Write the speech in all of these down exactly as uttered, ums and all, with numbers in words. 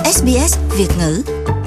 ét bê ét Việt ngữ.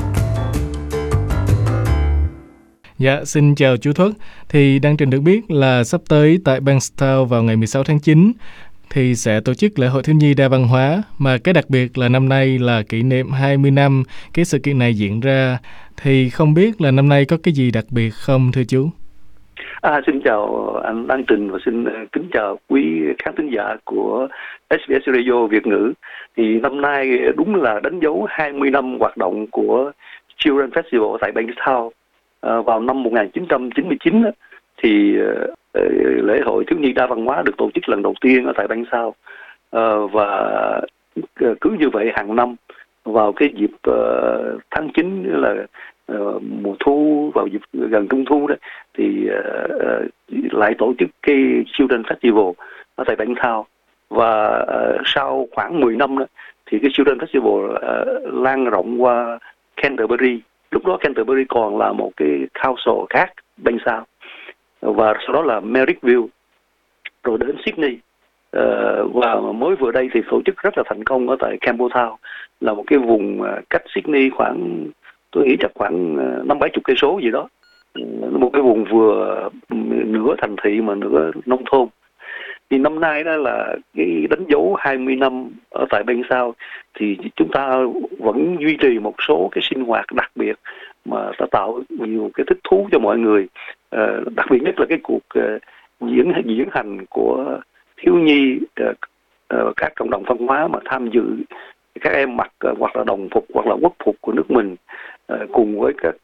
Dạ, xin chào chú Thuất. Thì đăng trình được biết là sắp tới tại Bankstown vào ngày mười sáu tháng chín thì sẽ tổ chức lễ hội thiếu nhi đa văn hóa, mà cái đặc biệt là năm nay là kỷ niệm hai mươi năm cái sự kiện này diễn ra. Thì không biết là năm nay có cái gì đặc biệt không thưa chú? À, xin chào anh Đăng Trình và xin kính chào quý khán thính giả của ét bê ét Radio Việt ngữ. Thì năm nay đúng là đánh dấu hai mươi năm hoạt động của Children Festival tại Bankstown. À, vào năm một nghìn chín trăm chín mươi chín thì uh, lễ hội thiếu nhi đa văn hóa được tổ chức lần đầu tiên ở tại Bankstown. À, và cứ như vậy hàng năm vào cái dịp uh, tháng chín là uh, mùa thu, vào dịp gần trung thu đó thì uh, uh, lại tổ chức cái Children Festival ở tại Bankstown. Và uh, sau khoảng mười năm đó thì cái Children Festival uh, lan rộng qua Canterbury. Lúc đó Canterbury còn là một cái council khác Bankstown, và sau đó là Merrickville, rồi đến Sydney. Uh, và mới vừa đây thì tổ chức rất là thành công ở tại Campbelltown, là một cái vùng uh, cách Sydney khoảng, tôi nghĩ chắc khoảng uh, năm bảy chục cây số gì đó, uh, một cái vùng vừa nửa thành thị mà nửa nông thôn. Thì năm nay đó là cái đánh dấu hai mươi năm ở tại Bankstown, thì chúng ta vẫn duy trì một số cái sinh hoạt đặc biệt mà đã tạo nhiều cái thích thú cho mọi người. Uh, đặc biệt nhất là cái cuộc uh, diễn diễn hành của thiếu nhi, uh, uh, các cộng đồng văn hóa mà tham dự, các em mặc uh, hoặc là đồng phục hoặc là quốc phục của nước mình, uh, cùng với các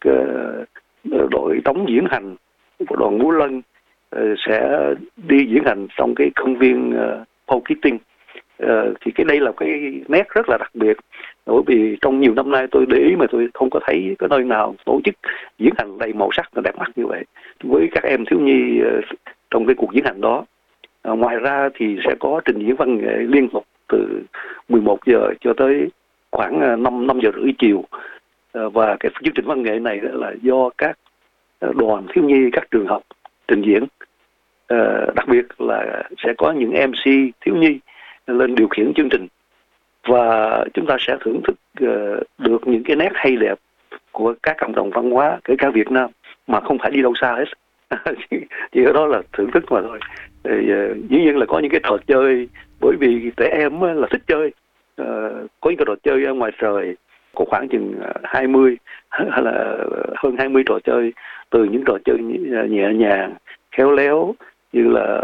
uh, đội tống diễn hành, đoàn múa lân uh, sẽ đi diễn hành trong cái công viên uh, Paul Keating. Uh, thì cái đây là cái nét rất là đặc biệt, bởi vì trong nhiều năm nay tôi để ý mà tôi không có thấy có nơi nào tổ chức diễn hành đầy màu sắc và đẹp mắt như vậy với các em thiếu nhi uh, trong cái cuộc diễn hành đó. Uh, ngoài ra thì sẽ có trình diễn văn nghệ liên tục từ mười một giờ cho tới khoảng năm năm giờ rưỡi chiều. Uh, và cái chương trình văn nghệ này là do các đoàn thiếu nhi các trường học trình diễn. Uh, đặc biệt là sẽ có những em xê thiếu nhi lên điều khiển chương trình, và chúng ta sẽ thưởng thức uh, được những cái nét hay đẹp của các cộng đồng văn hóa kể cả Việt Nam mà không phải đi đâu xa hết. Chỉ ở đó là thưởng thức mà thôi. Thì uh, dĩ nhiên là có những cái trò chơi, bởi vì trẻ em là thích chơi. Uh, có những cái trò chơi ở ngoài trời, có khoảng chừng hai mươi hay là hơn hai mươi trò chơi, từ những trò chơi nhẹ nhàng khéo léo như là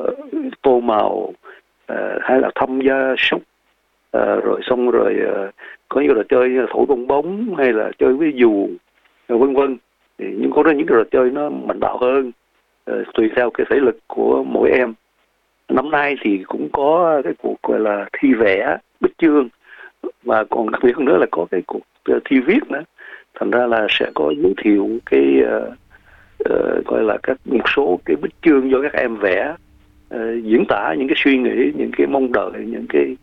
tô màu, uh, hay là thăm gia súc, uh, rồi xong rồi uh, có những trò chơi như là thổi bong bóng hay là chơi với dù, uh, vân vân. Thì nhưng có những trò chơi nó mạnh bạo hơn, uh, tùy theo cái thể lực của mỗi em. Năm nay thì cũng có cái cuộc gọi là thi vẽ bích chương, và còn đặc biệt hơn nữa là có cái cuộc uh, thi viết nữa. Thành ra là sẽ có giới thiệu cái uh, uh, gọi là các một số cái bích chương do các em vẽ, uh, diễn tả những cái suy nghĩ, những cái mong đợi, những cái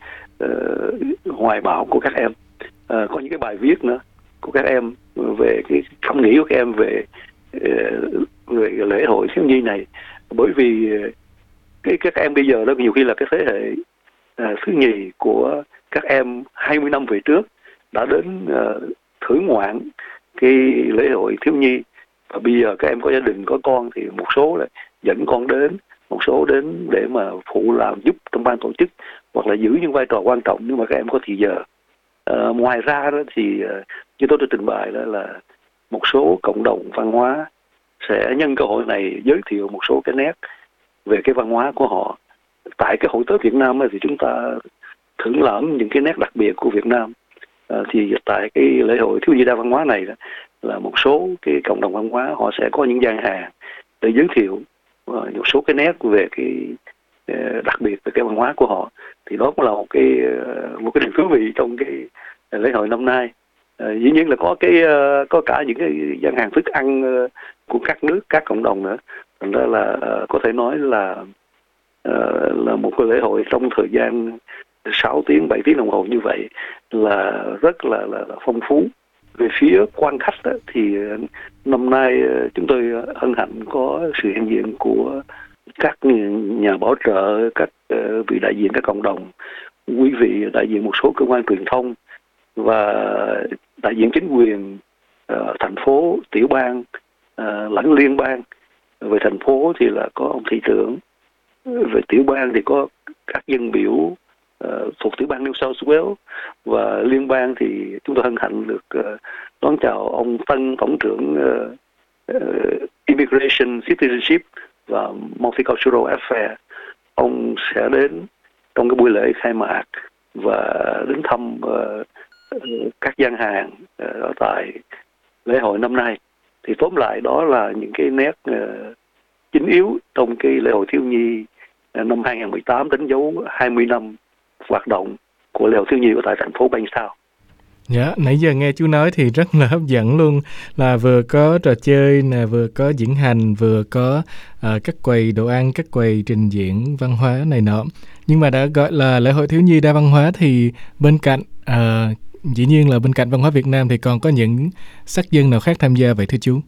uh, hoài bão của các em. Uh, có những cái bài viết nữa của các em về cái cảm nghĩ của các em về uh, về lễ hội thiếu nhi này, bởi vì uh, cái các em bây giờ đó nhiều khi là cái thế hệ uh, thứ nhì của các em hai mươi năm về trước đã đến uh, thử ngoạn cái lễ hội thiếu nhi, và bây giờ các em có gia đình có con thì một số là dẫn con đến, một số đến để mà phụ làm giúp trong ban tổ chức hoặc là giữ những vai trò quan trọng nếu mà các em có thì giờ. Uh, ngoài ra đó thì uh, như tôi đã trình bày đó là một số cộng đồng văn hóa sẽ nhân cơ hội này giới thiệu một số cái nét về cái văn hóa của họ. Tại cái hội Tết Việt Nam thì chúng ta thưởng lãm những cái nét đặc biệt của Việt Nam. À, thì tại cái lễ hội thiếu nhi đa văn hóa này là một số cái cộng đồng văn hóa họ sẽ có những gian hàng để giới thiệu uh, một số cái nét về cái uh, đặc biệt về cái văn hóa của họ. Thì đó cũng là một cái uh, một cái điều thú vị trong cái uh, lễ hội năm nay. Uh, dĩ nhiên là có cái uh, có cả những cái gian hàng thức ăn uh, của các nước, các cộng đồng nữa. Thành ra là uh, có thể nói là uh, là một cái lễ hội trong thời gian sáu tiếng, bảy tiếng đồng hồ như vậy là rất là, là, là phong phú. Về phía quan khách đó, thì năm nay chúng tôi hân hạnh có sự hiện diện của các nhà bảo trợ, các vị đại diện các cộng đồng, quý vị đại diện một số cơ quan truyền thông, và đại diện chính quyền uh, thành phố, tiểu bang, uh, lẫn liên bang. Về thành phố thì là có ông thị trưởng, về tiểu bang thì có các dân biểu uh, thuộc tiểu bang New South Wales, và liên bang thì chúng tôi hân hạnh được uh, đón chào ông tân tổng trưởng uh, uh, Immigration, Citizenship và Multicultural Affairs. Ông sẽ đến trong cái buổi lễ khai mạc và đến thăm uh, các gian hàng uh, ở tại lễ hội năm nay. Thì tóm lại đó là những cái nét uh, chính yếu trong cái lễ hội thiếu nhi uh, năm hai không một tám, đánh dấu hai mươi năm hoạt động của lễ hội thiếu nhi ở tại thành phố Bankstown. Dạ, nãy giờ nghe chú nói thì rất là hấp dẫn luôn, là vừa có trò chơi nè, vừa có diễn hành, vừa có uh, các quầy đồ ăn, các quầy trình diễn văn hóa này nọ. Nhưng mà đã gọi là lễ hội thiếu nhi đa văn hóa thì bên cạnh uh, dĩ nhiên là bên cạnh văn hóa Việt Nam thì còn có những sắc dân nào khác tham gia vậy thưa chú?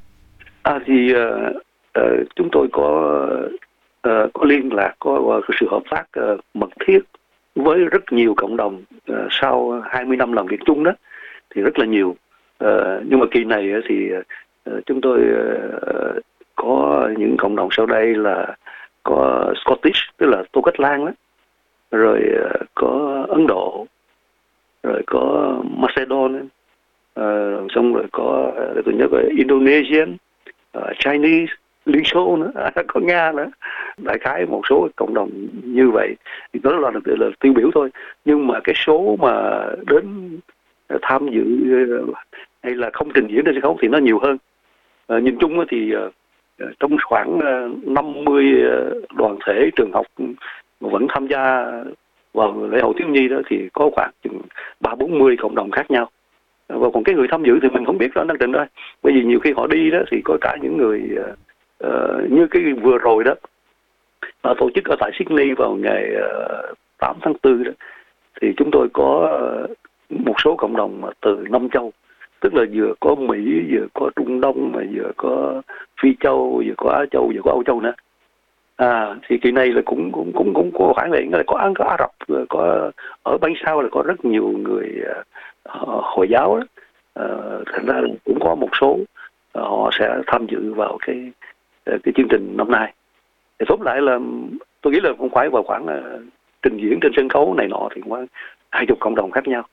À thì uh, uh, chúng tôi có uh, có liên lạc, có uh, sự hợp tác uh, mật thiết với rất nhiều cộng đồng uh, sau hai mươi năm làm việc chung đó, thì rất là nhiều. Uh, nhưng mà kỳ này uh, thì uh, chúng tôi uh, có những cộng đồng sau đây là có Scottish, tức là Tô Cách Lan đó, rồi uh, có Ấn Độ, rồi có Macedon, uh, xong rồi có uh, tôi nhớ có Indonesian, uh, Chinese, Liên Xô nữa, có Nga nữa, đại khái một số cộng đồng như vậy. Thì đó là, là, là tiêu biểu thôi, nhưng mà cái số mà đến tham dự hay là không trình diễn trên sân khấu thì nó nhiều hơn. À, nhìn chung thì uh, trong khoảng uh, năm mươi đoàn thể trường học vẫn tham gia vào lễ hội thiếu nhi đó, thì có khoảng chừng ba bốn mươi cộng đồng khác nhau. Và còn cái người tham dự thì mình không biết rõ đang trình đây, bởi vì nhiều khi họ đi đó thì có cả những người uh, uh, như cái vừa rồi đó uh, tổ chức ở tại Sydney vào ngày uh, tám tháng tư đó, thì chúng tôi có uh, một số cộng đồng từ năm châu, tức là vừa có Mỹ, vừa có Trung Đông, mà vừa có Phi Châu, vừa có Á Châu, vừa có Âu Châu nữa. À thì kỳ này là cũng cũng cũng cũng có khoảng này, có Ấn, có Ả Rập, có ở Bankstown là có rất nhiều người uh, Hồi giáo đó. Uh, thành ra cũng có một số uh, họ sẽ tham dự vào cái uh, cái chương trình năm nay. Thì tóm lại là tôi nghĩ là cũng phải vào khoảng uh, trình diễn trên sân khấu này nọ thì khoảng hai chục cộng đồng khác nhau.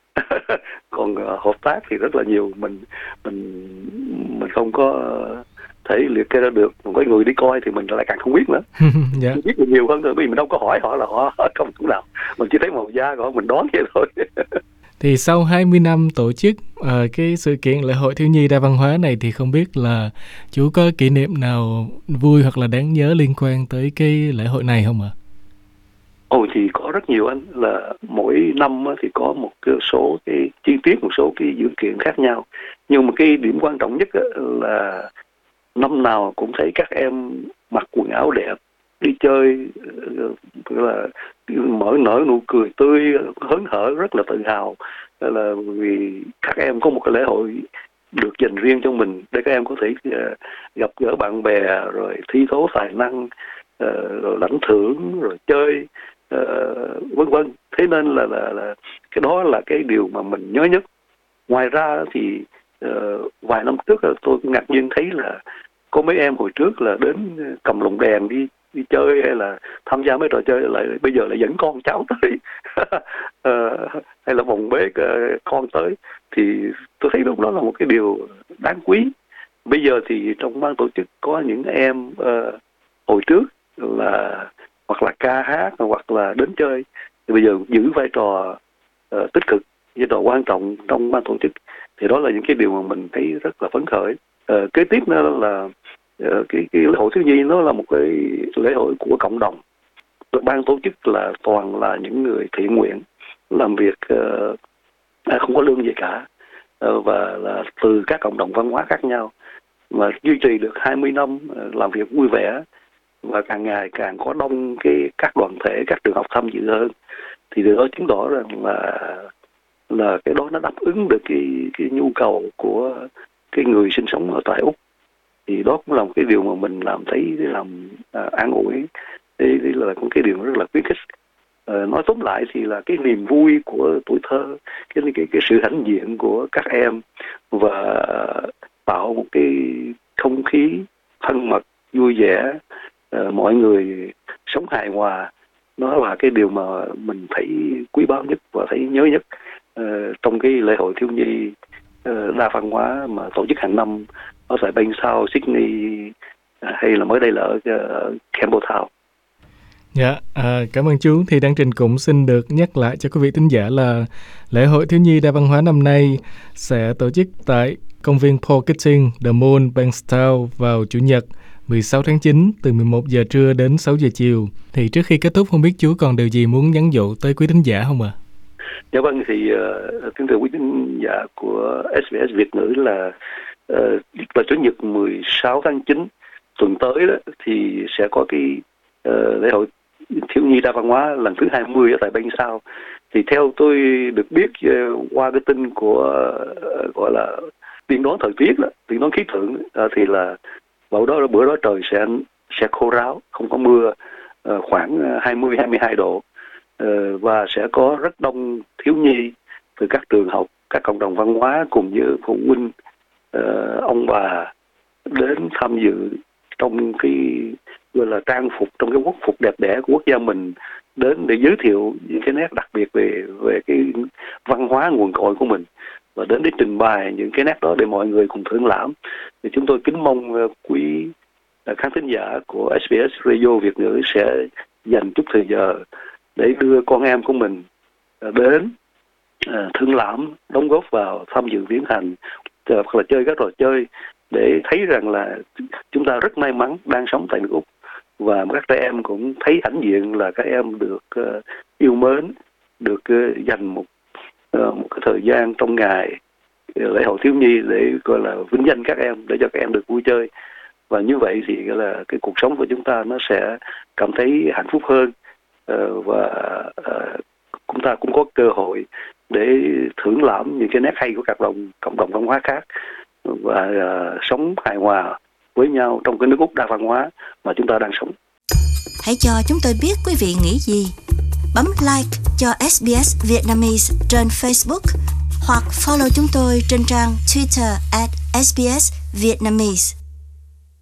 Còn uh, hợp tác thì rất là nhiều, mình mình mình không có thể liệt kê ra được. Còn có người đi coi thì mình lại càng không biết nữa. Yeah. Biết được nhiều hơn thôi, vì mình đâu có hỏi họ là họ ở trong chỗ nào, mình chỉ thấy màu da của họ, mình đoán vậy thôi. Thì sau hai mươi năm tổ chức uh, cái sự kiện lễ hội thiếu nhi đa văn hóa này thì không biết là chú có kỷ niệm nào vui hoặc là đáng nhớ liên quan tới cái lễ hội này không ạ? Ồ thì có rất nhiều anh, là mỗi năm thì có một cái số cái chi tiết, một số cái dữ kiện khác nhau. Nhưng mà cái điểm quan trọng nhất là năm nào cũng thấy các em mặc quần áo đẹp, đi chơi là mở nở nụ cười tươi, hớn hở, rất là tự hào, là vì các em có một cái lễ hội được dành riêng cho mình để các em có thể uh, gặp gỡ bạn bè, rồi thi tố tài năng, uh, rồi lãnh thưởng, rồi chơi, uh, vân vân. Thế nên là, là là cái đó là cái điều mà mình nhớ nhất. Ngoài ra thì uh, vài năm trước tôi ngạc nhiên thấy là có mấy em hồi trước là đến cầm lồng đèn đi đi chơi, hay là tham gia mấy trò chơi, lại bây giờ lại dẫn con cháu tới, uh, hay là vòng bế uh, con tới, thì tôi thấy lúc đó là một cái điều đáng quý. Bây giờ thì trong ban tổ chức có những em uh, hồi trước là hoặc là ca hát hoặc là đến chơi, thì bây giờ giữ vai trò uh, tích cực, vai trò quan trọng trong ban tổ chức, thì đó là những cái điều mà mình thấy rất là phấn khởi. Uh, kế tiếp nữa là uh, cái, cái lễ hội thiếu nhi nó là một cái lễ hội của cộng đồng. Ban tổ chức là toàn là những người thiện nguyện làm việc uh, không có lương gì cả, uh, và là từ các cộng đồng văn hóa khác nhau, mà duy trì được hai mươi năm uh, làm việc vui vẻ, và càng ngày càng có đông cái các đoàn thể, các trường học tham dự hơn, thì điều đó chứng tỏ rằng là là cái đó nó đáp ứng được cái cái nhu cầu của cái người sinh sống ở tại Úc. Thì đó cũng là một cái điều mà mình làm thấy làm à, an ủi, thì, thì là một cái điều rất là khuyến khích. Uh, nói tóm lại thì là cái niềm vui của tuổi thơ, cái cái cái sự hãnh diện của các em, và tạo một cái không khí thân mật, vui vẻ, uh, mọi người sống hài hòa. Nó là cái điều mà mình thấy quý báu nhất và thấy nhớ nhất uh, trong cái lễ hội thiếu nhi uh, đa văn hóa mà tổ chức hàng năm ở tại Bankstown, Sydney, uh, hay là mới đây là ở uh, Campbelltown. Dạ, à, cảm ơn chú. Thì Đăng Trình cũng xin được nhắc lại cho quý vị thính giả là lễ hội thiếu nhi đa văn hóa năm nay sẽ tổ chức tại công viên Paul Keating, The Moon, Bankstown vào Chủ nhật mười sáu tháng chín từ mười một giờ trưa đến sáu giờ chiều. Thì trước khi kết thúc, không biết chú còn điều gì muốn nhắn dụ tới quý thính giả không ạ? À? Dạ vâng, thì uh, kính thưa quý thính giả của ét bê ét Việt ngữ là uh, vào Chủ nhật mười sáu tháng chín tuần tới đó thì sẽ có cái uh, lễ hội thiếu nhi đa văn hóa lần thứ hai mươi ở tại Bankstown. Thì theo tôi được biết uh, qua cái tin của uh, gọi là tiên đoán thời tiết đó, tiên đoán khí tượng uh, thì là vào đó bữa đó trời sẽ sẽ khô ráo, không có mưa, uh, khoảng hai mươi hai mươi hai độ, uh, và sẽ có rất đông thiếu nhi từ các trường học, các cộng đồng văn hóa cùng với phụ huynh, uh, ông bà đến tham dự trong cái gọi là trang phục, trong cái quốc phục đẹp đẽ của quốc gia mình, đến để giới thiệu những cái nét đặc biệt về về cái văn hóa nguồn cội của mình, và đến để trình bày những cái nét đó để mọi người cùng thưởng lãm. Thì chúng tôi kính mong quý khán thính giả của ét bê ét Radio Việt ngữ sẽ dành chút thời giờ để đưa con em của mình đến thưởng lãm, đóng góp vào tham dự viếng hành hoặc là chơi các trò chơi, để thấy rằng là chúng ta rất may mắn đang sống tại nước Úc, và các trẻ em cũng thấy hãnh diện là các em được uh, yêu mến, được uh, dành một uh, một cái thời gian trong ngày uh, lễ hội thiếu nhi để gọi là vinh danh các em, để cho các em được vui chơi. Và như vậy thì gọi là cái cuộc sống của chúng ta nó sẽ cảm thấy hạnh phúc hơn, uh, và uh, chúng ta cũng có cơ hội để thưởng lãm những cái nét hay của các đồng cộng đồng văn hóa khác, và uh, sống hài hòa với nhau trong cái nước Úc đa văn hóa mà chúng ta đang sống. Hãy cho chúng tôi biết quý vị nghĩ gì. Bấm like cho ét bê ét Vietnamese trên Facebook hoặc follow chúng tôi trên trang Twitter at ét bê ét Vietnamese.